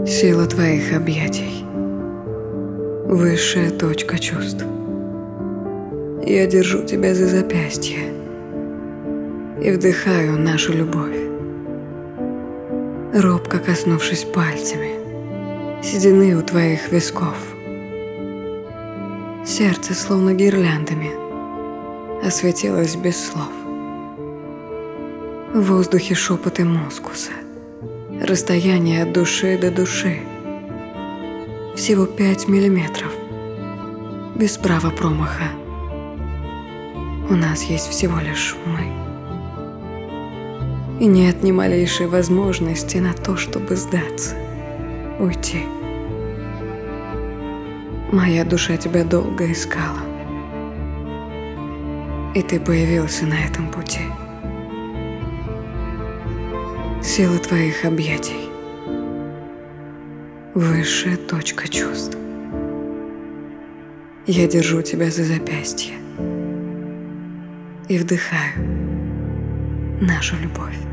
Сила твоих объятий, высшая точка чувств. Я держу тебя за запястье и вдыхаю нашу любовь, робко коснувшись пальцами седины у твоих висков. Сердце словно гирляндами осветилось без слов. В воздухе шепоты мускуса, расстояние от души до души. Всего 5 миллиметров, без права промаха. У нас есть всего лишь мы. И нет ни малейшей возможности на то, чтобы сдаться, уйти. Моя душа тебя долго искала, и ты появился на этом пути. Сила твоих объятий, высшая точка чувств. Я держу тебя за запястье и вдыхаю нашу любовь.